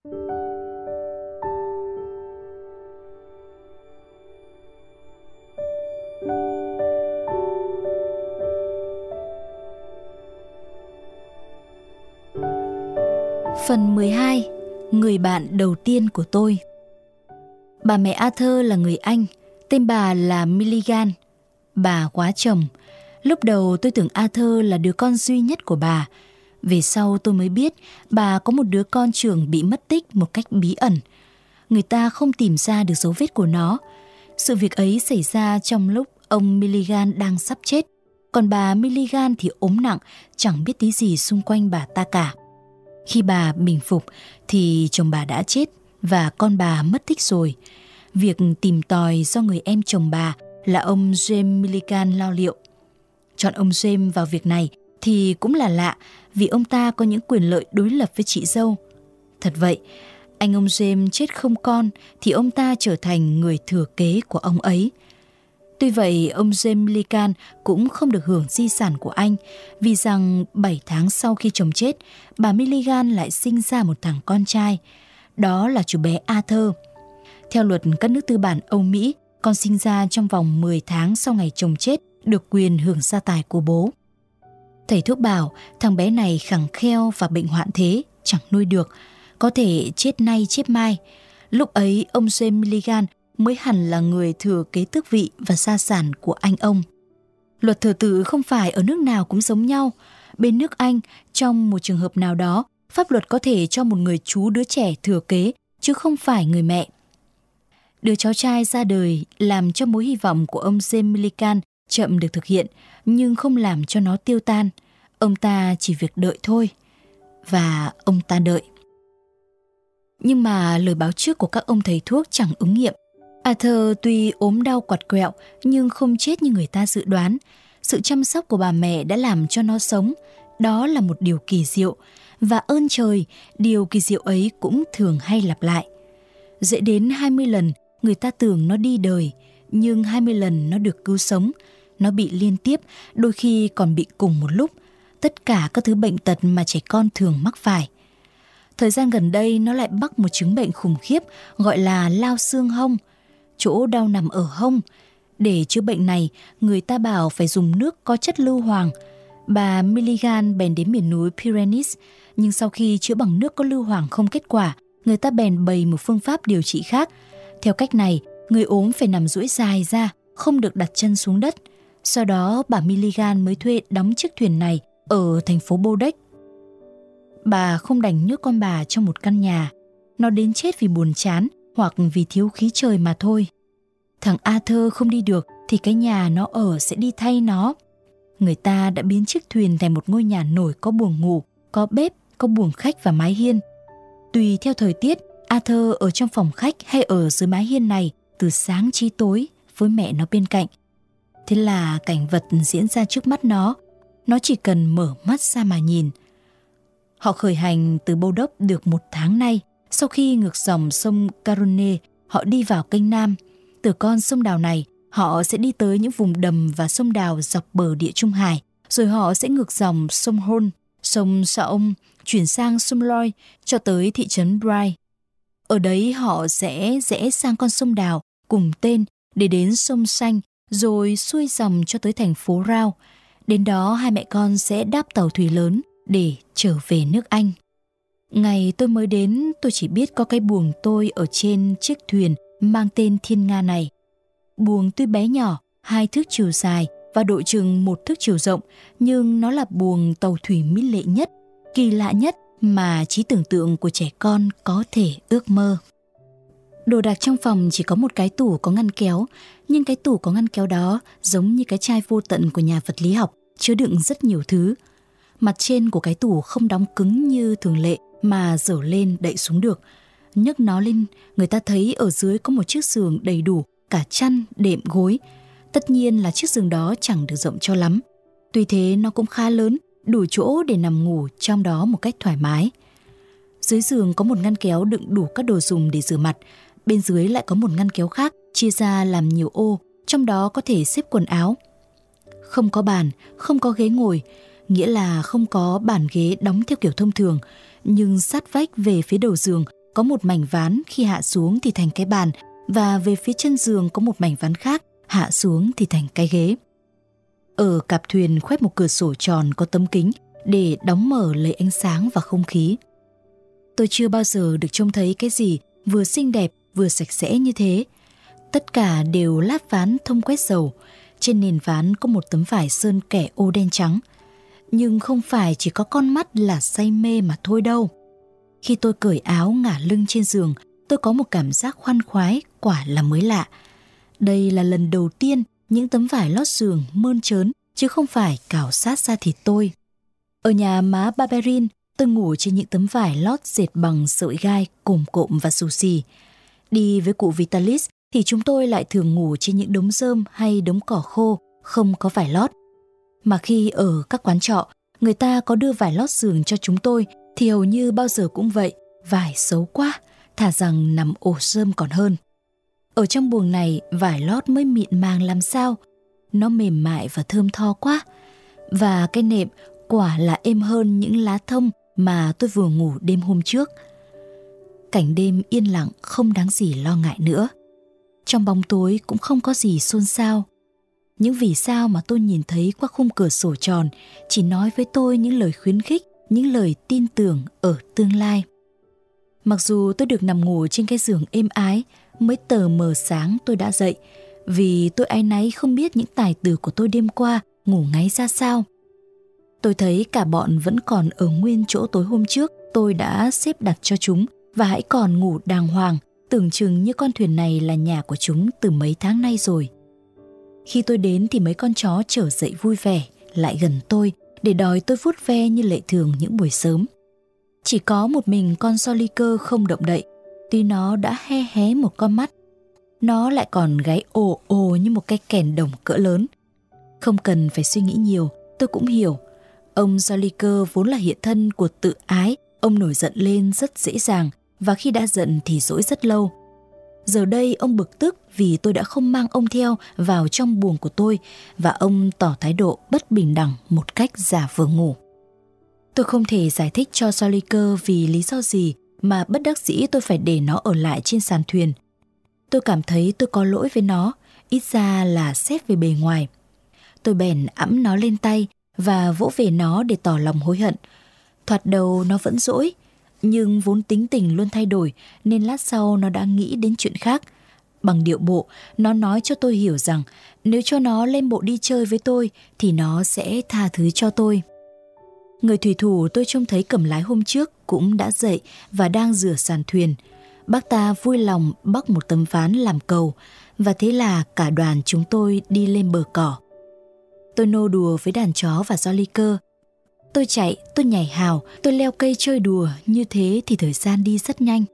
Phần 12. Người bạn đầu tiên của tôi. Bà mẹ Arthur là người Anh, tên bà là Milligan. Bà quá chồng. Lúc đầu tôi tưởng Arthur là đứa con duy nhất của bà. Về sau tôi mới biết bà có một đứa con trưởng bị mất tích một cách bí ẩn. Người ta không tìm ra được dấu vết của nó. Sự việc ấy xảy ra trong lúc ông Milligan đang sắp chết. Còn bà Milligan thì ốm nặng, chẳng biết tí gì xung quanh bà ta cả. Khi bà bình phục thì chồng bà đã chết và con bà mất tích rồi. Việc tìm tòi do người em chồng bà là ông James Milligan lo liệu. Chọn ông James vào việc này thì cũng là lạ, vì ông ta có những quyền lợi đối lập với chị dâu. Thật vậy, anh ông James chết không con thì ông ta trở thành người thừa kế của ông ấy. Tuy vậy, ông James Milligan cũng không được hưởng di sản của anh, vì rằng 7 tháng sau khi chồng chết, bà Milligan lại sinh ra một thằng con trai. Đó là chú bé Arthur. Theo luật các nước tư bản Âu Mỹ, con sinh ra trong vòng 10 tháng sau ngày chồng chết được quyền hưởng gia tài của bố. Thầy thuốc bảo thằng bé này khẳng kheo và bệnh hoạn thế, chẳng nuôi được, có thể chết nay chết mai. Lúc ấy ông James Milligan mới hẳn là người thừa kế tước vị và gia sản của anh ông. Luật thờ tự không phải ở nước nào cũng giống nhau. Bên nước Anh, trong một trường hợp nào đó, pháp luật có thể cho một người chú đứa trẻ thừa kế, chứ không phải người mẹ. Đứa cháu trai ra đời làm cho mối hy vọng của ông James Milligan chậm được thực hiện, nhưng không làm cho nó tiêu tan. Ông ta chỉ việc đợi thôi. Và ông ta đợi. Nhưng mà lời báo trước của các ông thầy thuốc chẳng ứng nghiệm. Arthur tuy ốm đau quặt quẹo nhưng không chết như người ta dự đoán. Sự chăm sóc của bà mẹ đã làm cho nó sống. Đó là một điều kỳ diệu. Và ơn trời, điều kỳ diệu ấy cũng thường hay lặp lại. Dễ đến 20 lần người ta tưởng nó đi đời, nhưng 20 lần nó được cứu sống. Nó bị liên tiếp, đôi khi còn bị cùng một lúc. Tất cả các thứ bệnh tật mà trẻ con thường mắc phải. Thời gian gần đây nó lại mắc một chứng bệnh khủng khiếp gọi là lao xương hông, chỗ đau nằm ở hông. Để chữa bệnh này, người ta bảo phải dùng nước có chất lưu hoàng. Bà Milligan bèn đến miền núi Pyrenees, nhưng sau khi chữa bằng nước có lưu hoàng không kết quả, người ta bèn bày một phương pháp điều trị khác. Theo cách này, người ốm phải nằm duỗi dài ra, không được đặt chân xuống đất. Sau đó bà Milligan mới thuê đóng chiếc thuyền này ở thành phố Bordeaux. Bà không đành nhốt con bà trong một căn nhà. Nó đến chết vì buồn chán hoặc vì thiếu khí trời mà thôi. Thằng Arthur không đi được thì cái nhà nó ở sẽ đi thay nó. Người ta đã biến chiếc thuyền thành một ngôi nhà nổi có buồng ngủ, có bếp, có buồng khách và mái hiên. Tùy theo thời tiết, Arthur ở trong phòng khách hay ở dưới mái hiên này từ sáng chí tối với mẹ nó bên cạnh. Thế là cảnh vật diễn ra trước mắt nó chỉ cần mở mắt ra mà nhìn. Họ khởi hành từ Bordeaux được 1 tháng nay. Sau khi ngược dòng sông Garonne, họ đi vào kênh Nam. Từ con sông đào này, họ sẽ đi tới những vùng đầm và sông đào dọc bờ Địa Trung Hải. Rồi họ sẽ ngược dòng sông Rhône, sông Saône, chuyển sang sông Loire cho tới thị trấn Bray. Ở đấy họ sẽ rẽ sang con sông đào cùng tên để đến sông Xanh, rồi xuôi dòng cho tới thành phố Rao. Đến đó hai mẹ con sẽ đáp tàu thủy lớn để trở về nước Anh. Ngày tôi mới đến, tôi chỉ biết có cái buồng tôi ở trên chiếc thuyền mang tên Thiên Nga này. Buồng tuy bé nhỏ, 2 thước chiều dài và độ chừng 1 thước chiều rộng, nhưng nó là buồng tàu thủy mỹ lệ nhất, kỳ lạ nhất mà trí tưởng tượng của trẻ con có thể ước mơ. Đồ đạc trong phòng chỉ có một cái tủ có ngăn kéo, nhưng cái tủ có ngăn kéo đó giống như cái chai vô tận của nhà vật lý học, chứa đựng rất nhiều thứ. Mặt trên của cái tủ không đóng cứng như thường lệ mà dở lên đậy xuống được. Nhấc nó lên, người ta thấy ở dưới có một chiếc giường đầy đủ cả chăn, đệm, gối. Tất nhiên là chiếc giường đó chẳng được rộng cho lắm. Tuy thế nó cũng khá lớn, đủ chỗ để nằm ngủ trong đó một cách thoải mái. Dưới giường có một ngăn kéo đựng đủ các đồ dùng để rửa mặt. Bên dưới lại có một ngăn kéo khác chia ra làm nhiều ô, trong đó có thể xếp quần áo. Không có bàn, không có ghế ngồi, nghĩa là không có bàn ghế đóng theo kiểu thông thường, nhưng sát vách về phía đầu giường có một mảnh ván, khi hạ xuống thì thành cái bàn, và về phía chân giường có một mảnh ván khác, hạ xuống thì thành cái ghế. Ở cặp thuyền khoét một cửa sổ tròn có tấm kính để đóng mở lấy ánh sáng và không khí. Tôi chưa bao giờ được trông thấy cái gì vừa xinh đẹp vừa sạch sẽ như thế. Tất cả đều lát ván thông quét dầu. Trên nền ván có một tấm vải sơn kẻ ô đen trắng. Nhưng không phải chỉ có con mắt là say mê mà thôi đâu. Khi tôi cởi áo ngả lưng trên giường, tôi có một cảm giác khoan khoái, quả là mới lạ. Đây là lần đầu tiên những tấm vải lót giường mơn trớn, chứ không phải cào sát da thịt tôi. Ở nhà má Barberin, tôi ngủ trên những tấm vải lót dệt bằng sợi gai, cồm cộm và xù xì. Đi với cụ Vitalis thì chúng tôi lại thường ngủ trên những đống rơm hay đống cỏ khô, không có vải lót. Mà khi ở các quán trọ, người ta có đưa vải lót giường cho chúng tôi thì hầu như bao giờ cũng vậy, vải xấu quá, thà rằng nằm ổ rơm còn hơn. Ở trong buồng này, vải lót mới mịn màng làm sao, nó mềm mại và thơm tho quá. Và cái nệm quả là êm hơn những lá thông mà tôi vừa ngủ đêm hôm trước. Cảnh đêm yên lặng không đáng gì lo ngại nữa. Trong bóng tối cũng không có gì xôn xao. Những vì sao mà tôi nhìn thấy qua khung cửa sổ tròn chỉ nói với tôi những lời khuyến khích, những lời tin tưởng ở tương lai. Mặc dù tôi được nằm ngủ trên cái giường êm ái, mới tờ mờ sáng tôi đã dậy, vì tôi áy náy không biết những tài tử của tôi đêm qua ngủ ngáy ra sao. Tôi thấy cả bọn vẫn còn ở nguyên chỗ tối hôm trước tôi đã xếp đặt cho chúng, và hãy còn ngủ đàng hoàng, tưởng chừng như con thuyền này là nhà của chúng từ mấy tháng nay rồi. Khi tôi đến thì mấy con chó trở dậy vui vẻ, lại gần tôi để đòi tôi vuốt ve như lệ thường những buổi sớm. Chỉ có một mình con Soliker không động đậy, tuy nó đã hé hé một con mắt. Nó lại còn gáy ồ ồ như một cái kèn đồng cỡ lớn. Không cần phải suy nghĩ nhiều, tôi cũng hiểu. Ông Soliker vốn là hiện thân của tự ái, ông nổi giận lên rất dễ dàng, và khi đã giận thì dỗi rất lâu. Giờ đây ông bực tức vì tôi đã không mang ông theo vào trong buồng của tôi, và ông tỏ thái độ bất bình đẳng một cách giả vờ ngủ. Tôi không thể giải thích cho Soliker vì lý do gì mà bất đắc dĩ tôi phải để nó ở lại trên sàn thuyền. Tôi cảm thấy tôi có lỗi với nó, ít ra là xét về bề ngoài. Tôi bèn ẵm nó lên tay và vỗ về nó để tỏ lòng hối hận. Thoạt đầu nó vẫn dỗi, nhưng vốn tính tình luôn thay đổi nên lát sau nó đã nghĩ đến chuyện khác. Bằng điệu bộ, nó nói cho tôi hiểu rằng nếu cho nó lên bộ đi chơi với tôi thì nó sẽ tha thứ cho tôi. Người thủy thủ tôi trông thấy cầm lái hôm trước cũng đã dậy và đang rửa sàn thuyền. Bác ta vui lòng bắc một tấm ván làm cầu, và thế là cả đoàn chúng tôi đi lên bờ cỏ. Tôi nô đùa với đàn chó và Soliker. Tôi chạy, tôi nhảy hào, tôi leo cây chơi đùa, như thế thì thời gian đi rất nhanh.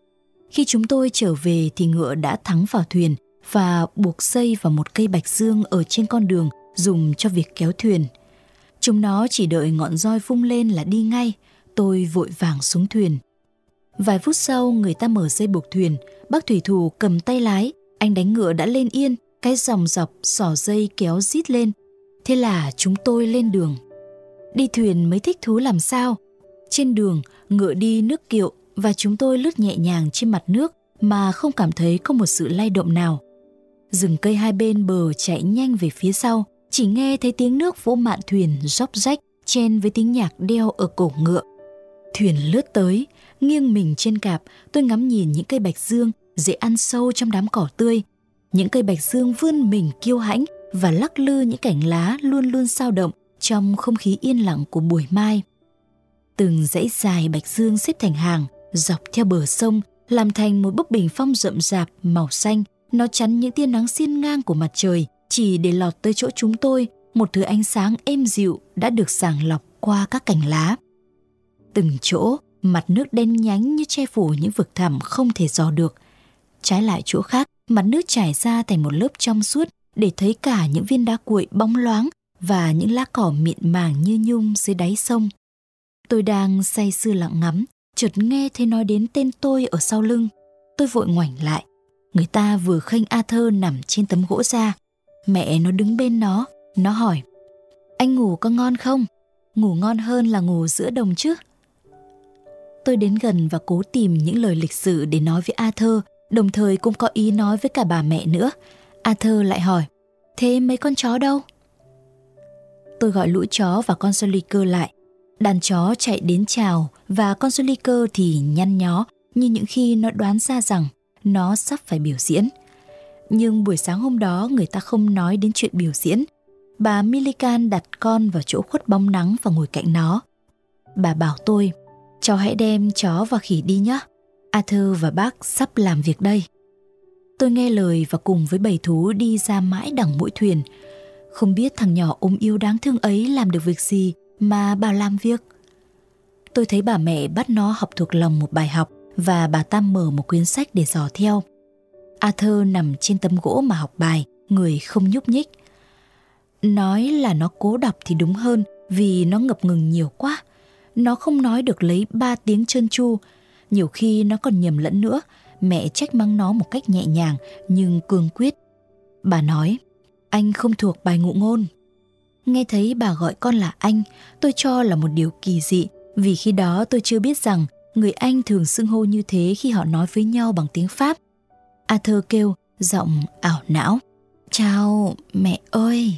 Khi chúng tôi trở về thì ngựa đã thắng vào thuyền và buộc dây vào một cây bạch dương ở trên con đường dùng cho việc kéo thuyền. Chúng nó chỉ đợi ngọn roi vung lên là đi ngay. Tôi vội vàng xuống thuyền. Vài phút sau người ta mở dây buộc thuyền. Bác thủy thủ cầm tay lái, anh đánh ngựa đã lên yên, cái dòng dọc xỏ dây kéo rít lên. Thế là chúng tôi lên đường. Đi thuyền mới thích thú làm sao. Trên đường ngựa đi nước kiệu và chúng tôi lướt nhẹ nhàng trên mặt nước mà không cảm thấy có một sự lay động nào. Rừng cây hai bên bờ chạy nhanh về phía sau, chỉ nghe thấy tiếng nước vỗ mạn thuyền róc rách chen với tiếng nhạc đeo ở cổ ngựa. Thuyền lướt tới, nghiêng mình trên cạp, tôi ngắm nhìn những cây bạch dương dễ ăn sâu trong đám cỏ tươi. Những cây bạch dương vươn mình kiêu hãnh và lắc lư những cành lá luôn luôn dao động trong không khí yên lặng của buổi mai. Từng dãy dài bạch dương xếp thành hàng dọc theo bờ sông, làm thành một bức bình phong rậm rạp màu xanh. Nó chắn những tia nắng xiên ngang của mặt trời, chỉ để lọt tới chỗ chúng tôi một thứ ánh sáng êm dịu đã được sàng lọc qua các cành lá. Từng chỗ mặt nước đen nhánh như che phủ những vực thẳm không thể dò được. Trái lại chỗ khác, mặt nước trải ra thành một lớp trong suốt để thấy cả những viên đá cuội bóng loáng và những lá cỏ mịn màng như nhung dưới đáy sông. Tôi đang say sưa lặng ngắm, chợt nghe thấy nói đến tên tôi ở sau lưng. Tôi vội ngoảnh lại. Người ta vừa khênh Arthur nằm trên tấm gỗ ra. Mẹ nó đứng bên nó. Nó hỏi: "Anh ngủ có ngon không? Ngủ ngon hơn là ngủ giữa đồng chứ?" Tôi đến gần và cố tìm những lời lịch sự để nói với Arthur, đồng thời cũng có ý nói với cả bà mẹ nữa. Arthur lại hỏi, thế mấy con chó đâu? Tôi gọi lũ chó và con Soliker lại. Đàn chó chạy đến chào và con Soliker thì nhăn nhó như những khi nó đoán ra rằng nó sắp phải biểu diễn. Nhưng buổi sáng hôm đó người ta không nói đến chuyện biểu diễn. Bà Milligan đặt con vào chỗ khuất bóng nắng và ngồi cạnh nó. Bà bảo tôi, cháu hãy đem chó và khỉ đi nhé. Arthur và bác sắp làm việc đây. Tôi nghe lời và cùng với bầy thú đi ra mãi đằng mũi thuyền. Không biết thằng nhỏ ốm yếu đáng thương ấy làm được việc gì mà bảo làm việc. Tôi thấy bà mẹ bắt nó học thuộc lòng một bài học và bà ta mở một quyển sách để dò theo. Arthur nằm trên tấm gỗ mà học bài, người không nhúc nhích. Nói là nó cố đọc thì đúng hơn vì nó ngập ngừng nhiều quá. Nó không nói được lấy 3 tiếng trơn tru. Nhiều khi nó còn nhầm lẫn nữa. Mẹ trách mắng nó một cách nhẹ nhàng nhưng cương quyết. Bà nói, anh không thuộc bài ngụ ngôn. Nghe thấy bà gọi con là anh, tôi cho là một điều kỳ dị, vì khi đó tôi chưa biết rằng người Anh thường xưng hô như thế khi họ nói với nhau bằng tiếng Pháp. Arthur kêu, giọng ảo não, chào mẹ ơi.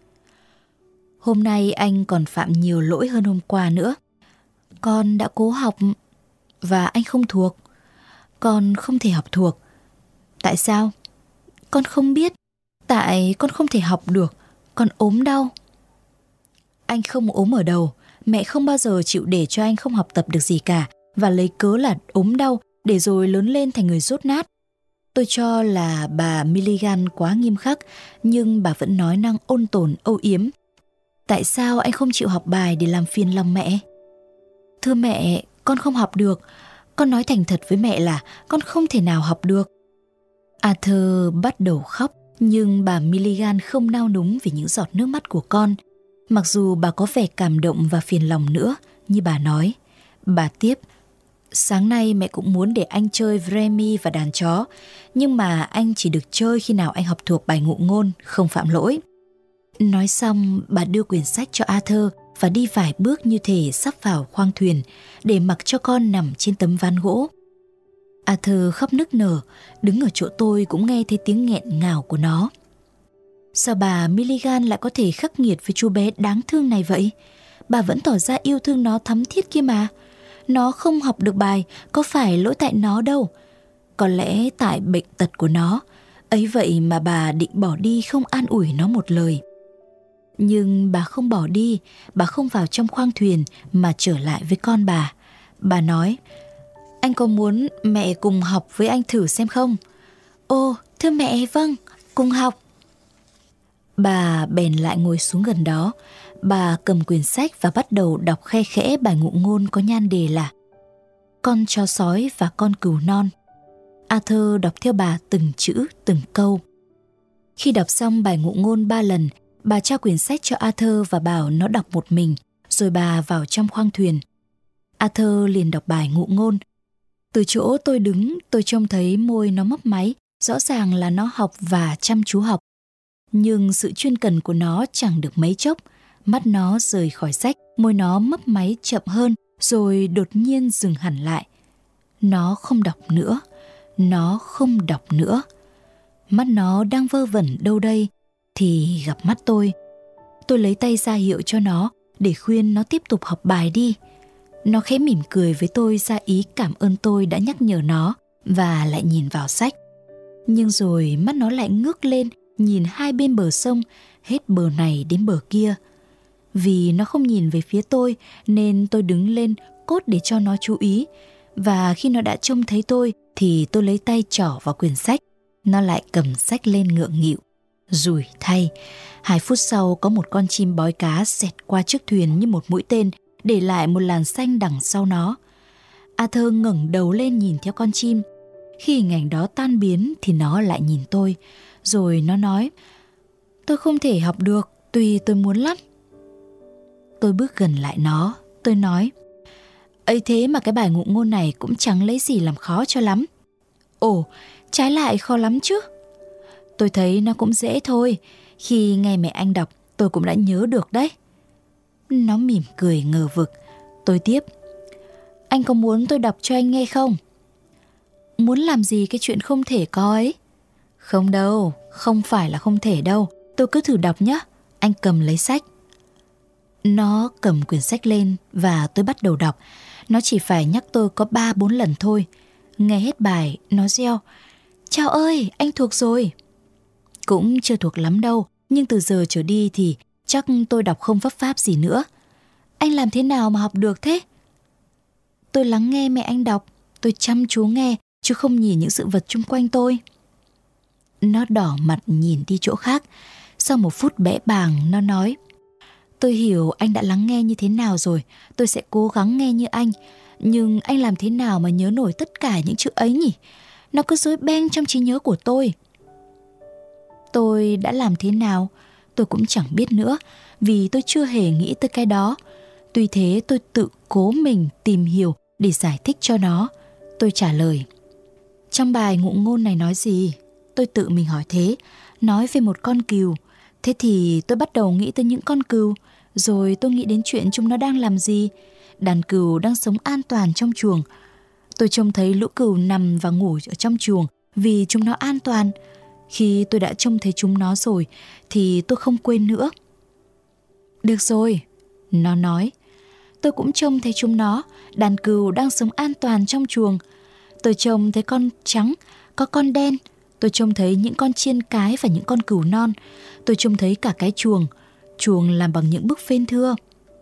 Hôm nay anh còn phạm nhiều lỗi hơn hôm qua nữa. Con đã cố học và anh không thuộc. Con không thể học thuộc. Tại sao? Con không biết. Tại con không thể học được. Con ốm đau. Anh không ốm ở đầu. Mẹ không bao giờ chịu để cho anh không học tập được gì cả và lấy cớ là ốm đau để rồi lớn lên thành người dốt nát. Tôi cho là bà Milligan quá nghiêm khắc, nhưng bà vẫn nói năng ôn tồn âu yếm. Tại sao anh không chịu học bài để làm phiền lòng mẹ? Thưa mẹ, con không học được. Con nói thành thật với mẹ là con không thể nào học được. Arthur bắt đầu khóc, nhưng bà Milligan không nao núng vì những giọt nước mắt của con. Mặc dù bà có vẻ cảm động và phiền lòng nữa, như bà nói. Bà tiếp, sáng nay mẹ cũng muốn để anh chơi Vremi và đàn chó, nhưng mà anh chỉ được chơi khi nào anh học thuộc bài ngụ ngôn, không phạm lỗi. Nói xong, bà đưa quyển sách cho Arthur và đi vài bước như thể sắp vào khoang thuyền để mặc cho con nằm trên tấm ván gỗ. Arthur khóc nức nở, đứng ở chỗ tôi cũng nghe thấy tiếng nghẹn ngào của nó. Sao bà Milligan lại có thể khắc nghiệt với chú bé đáng thương này vậy? Bà vẫn tỏ ra yêu thương nó thắm thiết kia mà. Nó không học được bài, có phải lỗi tại nó đâu. Có lẽ tại bệnh tật của nó. Ấy vậy mà bà định bỏ đi không an ủi nó một lời. Nhưng bà không bỏ đi, bà không vào trong khoang thuyền mà trở lại với con bà. Bà nói, anh có muốn mẹ cùng học với anh thử xem không? Ồ, thưa mẹ, vâng, cùng học. Bà bèn lại ngồi xuống gần đó. Bà cầm quyển sách và bắt đầu đọc khe khẽ bài ngụ ngôn có nhan đề là Con chó sói và con cừu non. Arthur đọc theo bà từng chữ, từng câu. Khi đọc xong bài ngụ ngôn 3 lần, bà trao quyển sách cho Arthur và bảo nó đọc một mình, rồi bà vào trong khoang thuyền. Arthur liền đọc bài ngụ ngôn. Từ chỗ tôi đứng, tôi trông thấy môi nó mấp máy, rõ ràng là nó học và chăm chú học. Nhưng sự chuyên cần của nó chẳng được mấy chốc, mắt nó rời khỏi sách, môi nó mấp máy chậm hơn, rồi đột nhiên dừng hẳn lại. Nó không đọc nữa, nó không đọc nữa. Mắt nó đang vơ vẩn đâu đây, thì gặp mắt tôi. Tôi lấy tay ra hiệu cho nó để khuyên nó tiếp tục học bài đi. Nó khẽ mỉm cười với tôi ra ý cảm ơn tôi đã nhắc nhở nó và lại nhìn vào sách. Nhưng rồi mắt nó lại ngước lên nhìn hai bên bờ sông, hết bờ này đến bờ kia. Vì nó không nhìn về phía tôi nên tôi đứng lên cốt để cho nó chú ý. Và khi nó đã trông thấy tôi thì tôi lấy tay trỏ vào quyển sách. Nó lại cầm sách lên ngượng nghịu. Rủi thay, 2 phút sau có một con chim bói cá xẹt qua chiếc thuyền như một mũi tên, để lại một làn xanh đằng sau nó. Arthur ngẩng đầu lên nhìn theo con chim. Khi hình ảnh đó tan biến thì nó lại nhìn tôi. Rồi nó nói, tôi không thể học được, tuy tôi muốn lắm. Tôi bước gần lại nó, tôi nói, ấy thế mà cái bài ngụ ngôn này cũng chẳng lấy gì làm khó cho lắm. Ồ, trái lại khó lắm chứ. Tôi thấy nó cũng dễ thôi, khi nghe mẹ anh đọc tôi cũng đã nhớ được đấy. Nó mỉm cười ngờ vực. Tôi tiếp, Anh có muốn tôi đọc cho anh nghe không? Muốn làm gì cái chuyện không thể có ấy? Không đâu, không phải là không thể đâu. Tôi cứ thử đọc nhé. Anh cầm lấy sách. Nó cầm quyển sách lên và tôi bắt đầu đọc. Nó chỉ phải nhắc tôi có 3-4 lần thôi. Nghe hết bài, nó reo: Chào ơi, anh thuộc rồi. Cũng chưa thuộc lắm đâu, nhưng từ giờ trở đi thì chắc tôi đọc không vấp váp gì nữa. Anh làm thế nào mà học được thế? Tôi lắng nghe mẹ anh đọc. Tôi chăm chú nghe, chứ không nhìn những sự vật chung quanh tôi. Nó đỏ mặt nhìn đi chỗ khác. Sau một phút bẽ bàng, nó nói: Tôi hiểu anh đã lắng nghe như thế nào rồi. Tôi sẽ cố gắng nghe như anh. Nhưng anh làm thế nào mà nhớ nổi tất cả những chữ ấy nhỉ? Nó cứ rối beng trong trí nhớ của tôi. Tôi đã làm thế nào? Tôi cũng chẳng biết nữa, vì tôi chưa hề nghĩ tới cái đó. Tuy thế tôi tự cố mình tìm hiểu để giải thích cho nó. Tôi trả lời: Trong bài ngụ ngôn này nói gì? Tôi tự mình hỏi thế. Nói về một con cừu. Thế thì tôi bắt đầu nghĩ tới những con cừu. Rồi tôi nghĩ đến chuyện chúng nó đang làm gì. Đàn cừu đang sống an toàn trong chuồng. Tôi trông thấy lũ cừu nằm và ngủ ở trong chuồng vì chúng nó an toàn. Khi tôi đã trông thấy chúng nó rồi thì tôi không quên nữa. Được rồi, nó nói. Tôi cũng trông thấy chúng nó. Đàn cừu đang sống an toàn trong chuồng. Tôi trông thấy con trắng, có con đen. Tôi trông thấy những con chiên cái và những con cừu non. Tôi trông thấy cả cái chuồng. Chuồng làm bằng những bức phên thưa.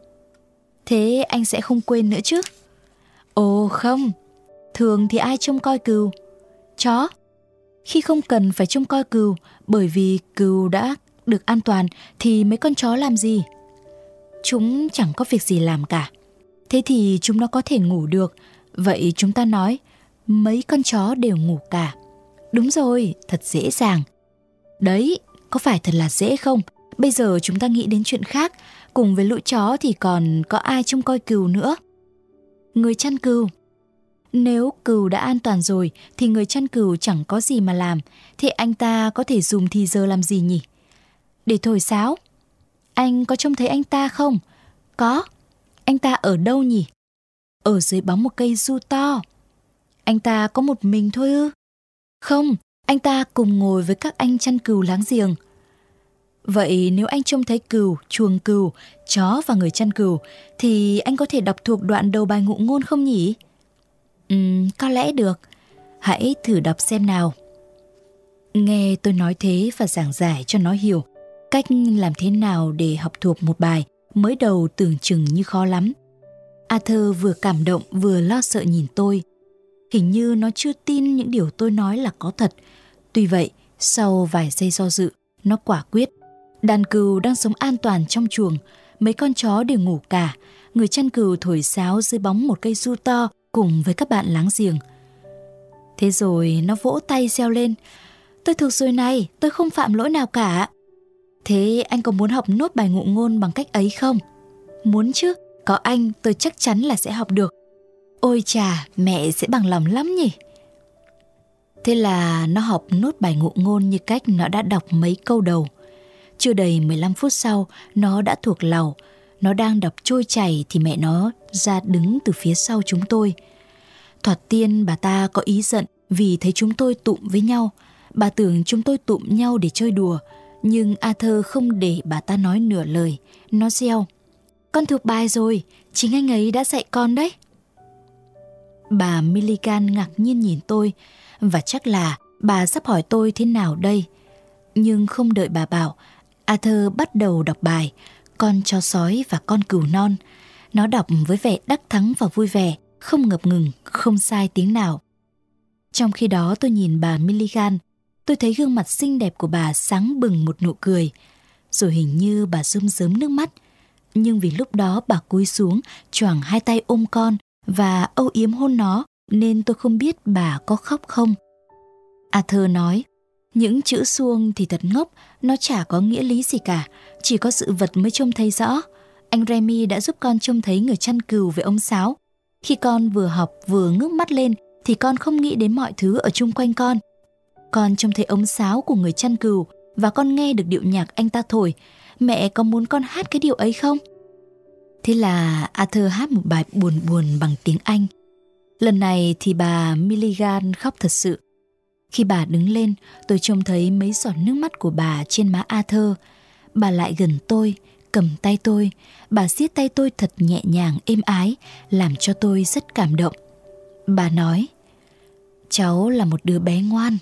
Thế anh sẽ không quên nữa chứ? Ồ không, thường thì ai trông coi cừu? Chó. Khi không cần phải trông coi cừu, bởi vì cừu đã được an toàn, thì mấy con chó làm gì? Chúng chẳng có việc gì làm cả. Thế thì chúng nó có thể ngủ được. Vậy chúng ta nói mấy con chó đều ngủ cả. Đúng rồi, thật dễ dàng. Đấy, có phải thật là dễ không? Bây giờ chúng ta nghĩ đến chuyện khác. Cùng với lũ chó thì còn có ai trông coi cừu nữa? Người chăn cừu. Nếu cừu đã an toàn rồi thì người chăn cừu chẳng có gì mà làm. Thì anh ta có thể dùng thì giờ làm gì nhỉ? Để thổi sáo. Anh có trông thấy anh ta không? Có. Anh ta ở đâu nhỉ? Ở dưới bóng một cây du to. Anh ta có một mình thôi ư? Không, anh ta cùng ngồi với các anh chăn cừu láng giềng. Vậy nếu anh trông thấy cừu, chuồng cừu, chó và người chăn cừu thì anh có thể đọc thuộc đoạn đầu bài ngụ ngôn không nhỉ? Có lẽ được. Hãy thử đọc xem nào. Nghe tôi nói thế và giảng giải cho nó hiểu cách làm thế nào để học thuộc một bài mới đầu tưởng chừng như khó lắm. Arthur vừa cảm động vừa lo sợ nhìn tôi. Hình như nó chưa tin những điều tôi nói là có thật. Tuy vậy, sau vài giây do dự, nó quả quyết. Đàn cừu đang sống an toàn trong chuồng. Mấy con chó đều ngủ cả. Người chăn cừu thổi sáo dưới bóng một cây du to cùng với các bạn láng giềng. Thế rồi nó vỗ tay reo lên: Tôi thuộc rồi này, tôi không phạm lỗi nào cả. Thế anh có muốn học nốt bài ngụ ngôn bằng cách ấy không? Muốn chứ, có anh tôi chắc chắn là sẽ học được. Ôi chà, mẹ sẽ bằng lòng lắm nhỉ. Thế là nó học nốt bài ngụ ngôn như cách nó đã đọc mấy câu đầu. Chưa đầy 15 phút sau, nó đã thuộc lầu. Nó đang đọc trôi chảy thì mẹ nó ra đứng từ phía sau chúng tôi. Thoạt tiên bà ta có ý giận vì thấy chúng tôi tụm với nhau. Bà tưởng chúng tôi tụm nhau để chơi đùa. Nhưng Arthur không để bà ta nói nửa lời. Nó reo: Con thuộc bài rồi, chính anh ấy đã dạy con đấy. Bà Milligan ngạc nhiên nhìn tôi, và chắc là bà sắp hỏi tôi thế nào đây. Nhưng không đợi bà bảo, Arthur bắt đầu đọc bài Con chó sói và con cừu non. Nó đọc với vẻ đắc thắng và vui vẻ, không ngập ngừng, không sai tiếng nào. Trong khi đó tôi nhìn bà Milligan, tôi thấy gương mặt xinh đẹp của bà sáng bừng một nụ cười. Rồi hình như bà rơm rớm nước mắt. Nhưng vì lúc đó bà cúi xuống, choàng hai tay ôm con và âu yếm hôn nó, nên tôi không biết bà có khóc không. Arthur nói: Những chữ suông thì thật ngốc, nó chả có nghĩa lý gì cả, chỉ có sự vật mới trông thấy rõ. Anh Remy đã giúp con trông thấy người chăn cừu với ống sáo. Khi con vừa học vừa ngước mắt lên thì con không nghĩ đến mọi thứ ở chung quanh con. Con trông thấy ống sáo của người chăn cừu và con nghe được điệu nhạc anh ta thổi. Mẹ có muốn con hát cái điệu ấy không? Thế là Arthur hát một bài buồn buồn bằng tiếng Anh. Lần này thì bà Milligan khóc thật sự. Khi bà đứng lên, tôi trông thấy mấy giọt nước mắt của bà trên má Arthur. Bà lại gần tôi, cầm tay tôi, bà siết tay tôi thật nhẹ nhàng êm ái, làm cho tôi rất cảm động. Bà nói, cháu là một đứa bé ngoan.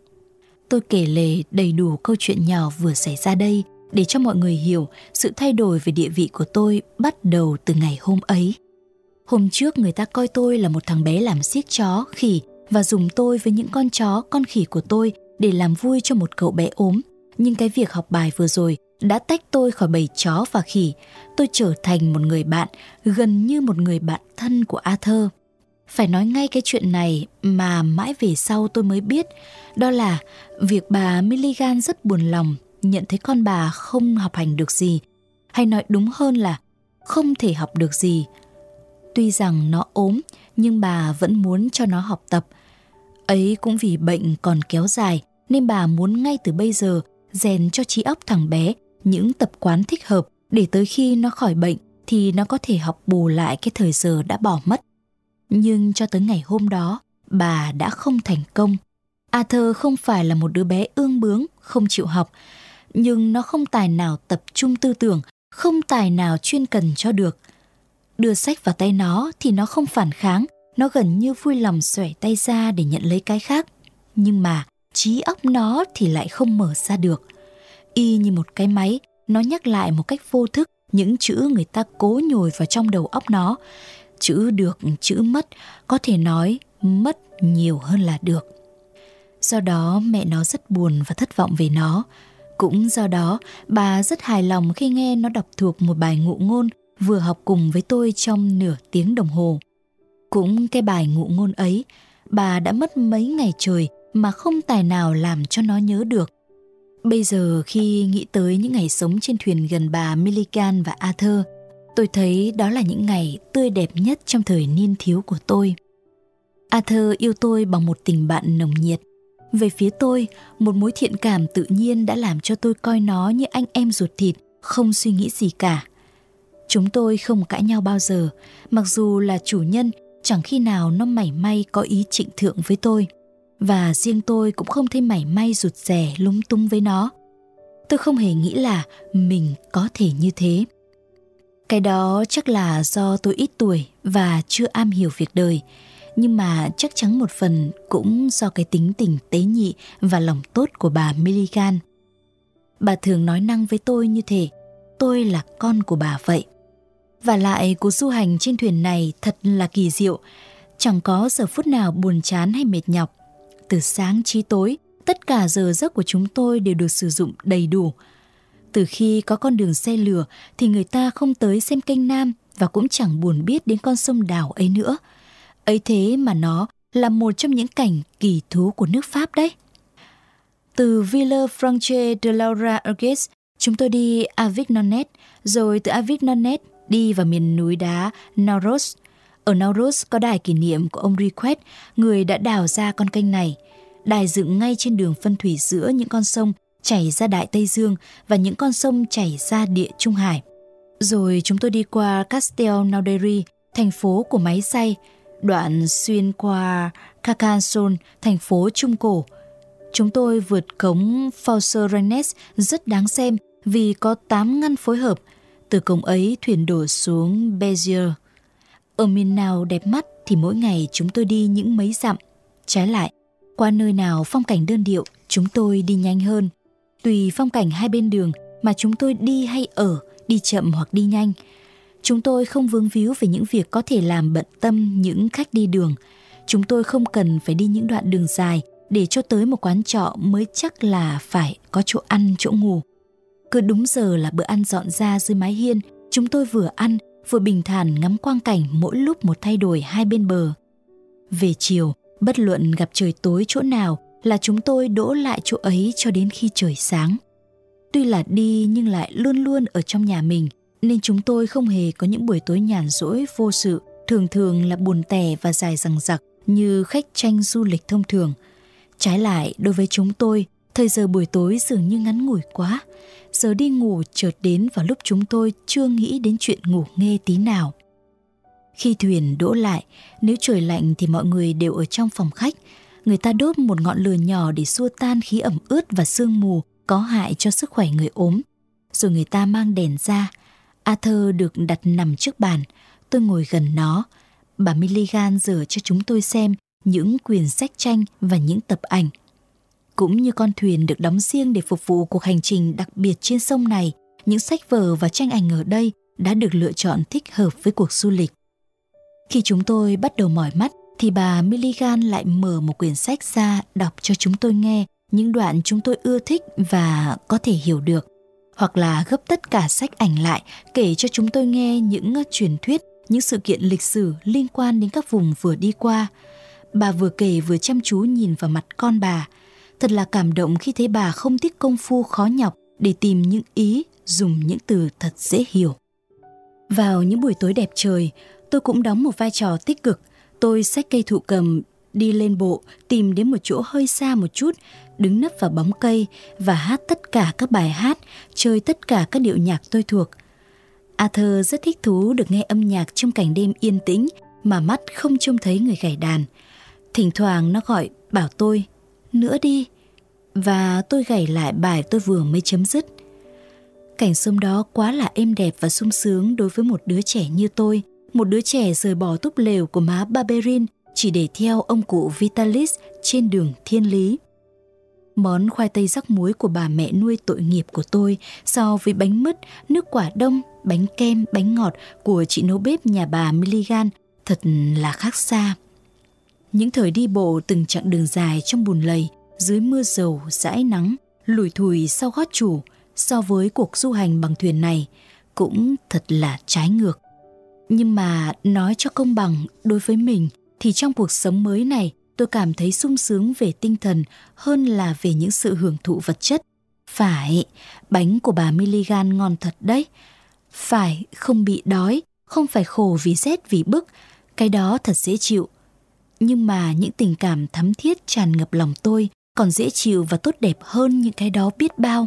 Tôi kể lể đầy đủ câu chuyện nhỏ vừa xảy ra đây để cho mọi người hiểu sự thay đổi về địa vị của tôi bắt đầu từ ngày hôm ấy. Hôm trước người ta coi tôi là một thằng bé làm xiếc chó, khỉ và dùng tôi với những con chó, con khỉ của tôi để làm vui cho một cậu bé ốm. Nhưng cái việc học bài vừa rồi đã tách tôi khỏi bầy chó và khỉ. Tôi trở thành một người bạn, gần như một người bạn thân của Arthur. Phải nói ngay cái chuyện này mà mãi về sau tôi mới biết, đó là việc bà Milligan rất buồn lòng nhận thấy con bà không học hành được gì, hay nói đúng hơn là không thể học được gì. Tuy rằng nó ốm, nhưng bà vẫn muốn cho nó học tập. Ấy cũng vì bệnh còn kéo dài, nên bà muốn ngay từ bây giờ rèn cho trí óc thằng bé những tập quán thích hợp để tới khi nó khỏi bệnh thì nó có thể học bù lại cái thời giờ đã bỏ mất. Nhưng cho tới ngày hôm đó, bà đã không thành công. Arthur không phải là một đứa bé ương bướng, không chịu học, nhưng nó không tài nào tập trung tư tưởng, không tài nào chuyên cần cho được. Đưa sách vào tay nó thì nó không phản kháng, nó gần như vui lòng xuể tay ra để nhận lấy cái khác. Nhưng mà trí óc nó thì lại không mở ra được. Y như một cái máy, nó nhắc lại một cách vô thức những chữ người ta cố nhồi vào trong đầu óc nó. Chữ được, chữ mất, có thể nói mất nhiều hơn là được. Do đó mẹ nó rất buồn và thất vọng về nó. Cũng do đó bà rất hài lòng khi nghe nó đọc thuộc một bài ngụ ngôn vừa học cùng với tôi trong nửa tiếng đồng hồ. Cũng cái bài ngụ ngôn ấy, bà đã mất mấy ngày trời mà không tài nào làm cho nó nhớ được. Bây giờ khi nghĩ tới những ngày sống trên thuyền gần bà Milligan và Arthur, tôi thấy đó là những ngày tươi đẹp nhất trong thời niên thiếu của tôi. Arthur yêu tôi bằng một tình bạn nồng nhiệt. Về phía tôi, một mối thiện cảm tự nhiên đã làm cho tôi coi nó như anh em ruột thịt, không suy nghĩ gì cả. Chúng tôi không cãi nhau bao giờ, mặc dù là chủ nhân, chẳng khi nào nó mảy may có ý trịnh thượng với tôi. Và riêng tôi cũng không thấy mảy may rụt rè lúng túng với nó. Tôi không hề nghĩ là mình có thể như thế. Cái đó chắc là do tôi ít tuổi và chưa am hiểu việc đời, nhưng mà chắc chắn một phần cũng do cái tính tình tế nhị và lòng tốt của bà Milligan. Bà thường nói năng với tôi như thể tôi là con của bà vậy. Và lại cuộc du hành trên thuyền này thật là kỳ diệu, chẳng có giờ phút nào buồn chán hay mệt nhọc. Từ sáng chí tối, tất cả giờ giấc của chúng tôi đều được sử dụng đầy đủ. Từ khi có con đường xe lửa thì người ta không tới xem kênh Nam và cũng chẳng buồn biết đến con sông đào ấy nữa. Ấy thế mà nó là một trong những cảnh kỳ thú của nước Pháp đấy. Từ Villefranche de Laura Ergues, chúng tôi đi Avignonet, rồi từ Avignonet đi vào miền núi đá Nauros. Ở Nauros có đài kỷ niệm của ông Riquet, người đã đào ra con kênh này. Đài dựng ngay trên đường phân thủy giữa những con sông chảy ra Đại Tây Dương và những con sông chảy ra Địa Trung Hải. Rồi chúng tôi đi qua Castelnaudary, thành phố của máy xay, đoạn xuyên qua Carcassonne, thành phố Trung Cổ. Chúng tôi vượt cống Fausse-Rennes rất đáng xem vì có 8 ngăn phối hợp. Từ cổng ấy thuyền đổ xuống Béziers. Ở miền nào đẹp mắt thì mỗi ngày chúng tôi đi những mấy dặm. Trái lại, qua nơi nào phong cảnh đơn điệu, chúng tôi đi nhanh hơn. Tùy phong cảnh hai bên đường mà chúng tôi đi hay ở, đi chậm hoặc đi nhanh. Chúng tôi không vướng víu về những việc có thể làm bận tâm những khách đi đường. Chúng tôi không cần phải đi những đoạn đường dài để cho tới một quán trọ mới chắc là phải có chỗ ăn, chỗ ngủ. Cứ đúng giờ là bữa ăn dọn ra dưới mái hiên, chúng tôi vừa ăn, vừa bình thản ngắm quang cảnh mỗi lúc một thay đổi hai bên bờ. Về chiều, bất luận gặp trời tối chỗ nào là chúng tôi đỗ lại chỗ ấy cho đến khi trời sáng. Tuy là đi nhưng lại luôn luôn ở trong nhà mình, nên chúng tôi không hề có những buổi tối nhàn rỗi vô sự, thường thường là buồn tẻ và dài dằng dặc như khách tranh du lịch thông thường. Trái lại, đối với chúng tôi, thời giờ buổi tối dường như ngắn ngủi quá. Giờ đi ngủ chợt đến vào lúc chúng tôi chưa nghĩ đến chuyện ngủ nghê tí nào. Khi thuyền đỗ lại, nếu trời lạnh thì mọi người đều ở trong phòng khách. Người ta đốt một ngọn lửa nhỏ để xua tan khí ẩm ướt và sương mù có hại cho sức khỏe người ốm. Rồi người ta mang đèn ra. Arthur được đặt nằm trước bàn. Tôi ngồi gần nó. Bà Milligan dở cho chúng tôi xem những quyển sách tranh và những tập ảnh. Cũng như con thuyền được đóng riêng để phục vụ cuộc hành trình đặc biệt trên sông này, những sách vở và tranh ảnh ở đây đã được lựa chọn thích hợp với cuộc du lịch. Khi chúng tôi bắt đầu mỏi mắt, thì bà Milligan lại mở một quyển sách ra đọc cho chúng tôi nghe những đoạn chúng tôi ưa thích và có thể hiểu được. Hoặc là gấp tất cả sách ảnh lại, kể cho chúng tôi nghe những truyền thuyết, những sự kiện lịch sử liên quan đến các vùng vừa đi qua. Bà vừa kể vừa chăm chú nhìn vào mặt con bà. Thật là cảm động khi thấy bà không tiếc công phu khó nhọc để tìm những ý, dùng những từ thật dễ hiểu. Vào những buổi tối đẹp trời, tôi cũng đóng một vai trò tích cực. Tôi xách cây thụ cầm, đi lên bộ, tìm đến một chỗ hơi xa một chút, đứng nấp vào bóng cây và hát tất cả các bài hát, chơi tất cả các điệu nhạc tôi thuộc. Arthur rất thích thú được nghe âm nhạc trong cảnh đêm yên tĩnh mà mắt không trông thấy người gảy đàn. Thỉnh thoảng nó gọi bảo tôi, nữa đi, và tôi gảy lại bài tôi vừa mới chấm dứt. Cảnh sông đó quá là êm đẹp và sung sướng đối với một đứa trẻ như tôi, một đứa trẻ rời bỏ túp lều của má Barberin chỉ để theo ông cụ Vitalis trên đường thiên lý. Món khoai tây rắc muối của bà mẹ nuôi tội nghiệp của tôi so với bánh mứt, nước quả đông, bánh kem, bánh ngọt của chị nấu bếp nhà bà Milligan thật là khác xa. Những thời đi bộ từng chặng đường dài trong bùn lầy, dưới mưa dầu, dãi nắng, lủi thủi sau gót chủ, so với cuộc du hành bằng thuyền này cũng thật là trái ngược. Nhưng mà nói cho công bằng đối với mình thì trong cuộc sống mới này tôi cảm thấy sung sướng về tinh thần hơn là về những sự hưởng thụ vật chất. Phải, bánh của bà Milligan ngon thật đấy. Phải, không bị đói, không phải khổ vì rét vì bức, cái đó thật dễ chịu. Nhưng mà những tình cảm thắm thiết tràn ngập lòng tôi còn dễ chịu và tốt đẹp hơn những cái đó biết bao.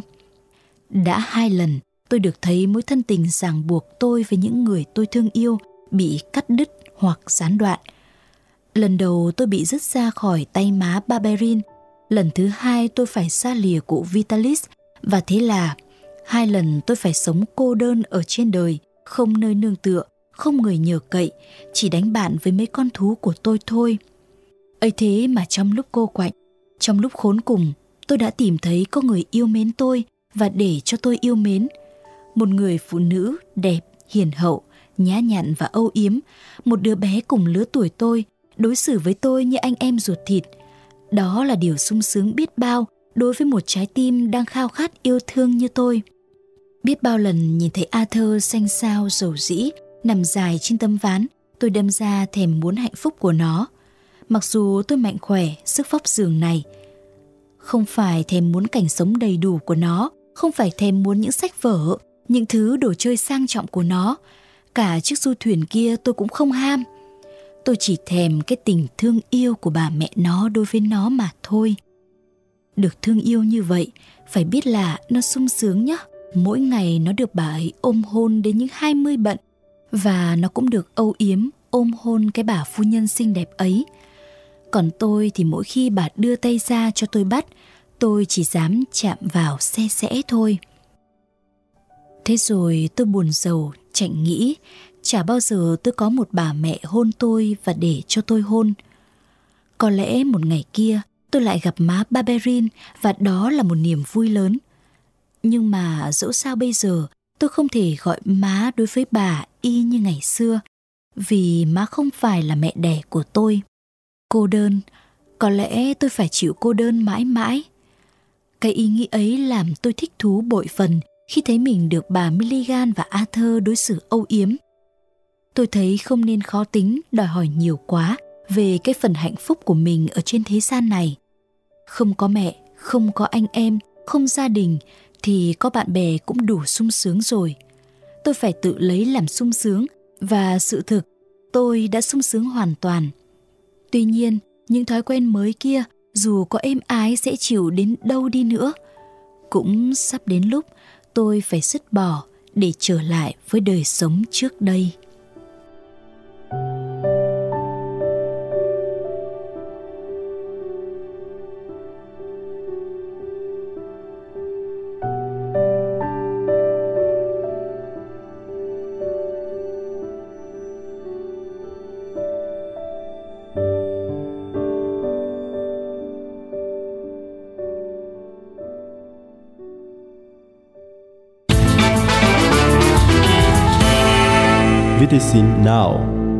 Đã 2 lần tôi được thấy mối thân tình ràng buộc tôi với những người tôi thương yêu bị cắt đứt hoặc gián đoạn. Lần đầu tôi bị dứt ra khỏi tay má Barberin, lần thứ 2 tôi phải xa lìa cụ Vitalis, và thế là 2 lần tôi phải sống cô đơn ở trên đời, không nơi nương tựa, không người nhờ cậy, chỉ đánh bạn với mấy con thú của tôi thôi. Ấy thế mà trong lúc cô quạnh, trong lúc khốn cùng, tôi đã tìm thấy có người yêu mến tôi và để cho tôi yêu mến. Một người phụ nữ đẹp, hiền hậu, nhã nhặn và âu yếm, một đứa bé cùng lứa tuổi tôi, đối xử với tôi như anh em ruột thịt. Đó là điều sung sướng biết bao đối với một trái tim đang khao khát yêu thương như tôi. Biết bao lần nhìn thấy Arthur xanh xao rầu rĩ nằm dài trên tấm ván, tôi đâm ra thèm muốn hạnh phúc của nó. Mặc dù tôi mạnh khỏe, sức vóc giường này, không phải thèm muốn cảnh sống đầy đủ của nó, không phải thèm muốn những sách vở, những thứ đồ chơi sang trọng của nó. Cả chiếc du thuyền kia tôi cũng không ham. Tôi chỉ thèm cái tình thương yêu của bà mẹ nó đối với nó mà thôi. Được thương yêu như vậy, phải biết là nó sung sướng nhá. Mỗi ngày nó được bà ấy ôm hôn đến những 20 bận, và nó cũng được âu yếm ôm hôn cái bà phu nhân xinh đẹp ấy. Còn tôi thì mỗi khi bà đưa tay ra cho tôi bắt, tôi chỉ dám chạm vào se sẽ thôi. Thế rồi tôi buồn rầu, chạnh nghĩ, chả bao giờ tôi có một bà mẹ hôn tôi và để cho tôi hôn. Có lẽ một ngày kia tôi lại gặp má Barberin và đó là một niềm vui lớn. Nhưng mà dẫu sao bây giờ tôi không thể gọi má đối với bà y như ngày xưa, vì má không phải là mẹ đẻ của tôi. Cô đơn, có lẽ tôi phải chịu cô đơn mãi mãi. Cái ý nghĩ ấy làm tôi thích thú bội phần khi thấy mình được bà Milligan và Arthur đối xử âu yếm. Tôi thấy không nên khó tính đòi hỏi nhiều quá về cái phần hạnh phúc của mình ở trên thế gian này. Không có mẹ, không có anh em, không gia đình thì có bạn bè cũng đủ sung sướng rồi. Tôi phải tự lấy làm sung sướng, và sự thực tôi đã sung sướng hoàn toàn. Tuy nhiên, những thói quen mới kia dù có êm ái dễ chịu đến đâu đi nữa, cũng sắp đến lúc tôi phải dứt bỏ để trở lại với đời sống trước đây. VTC Now.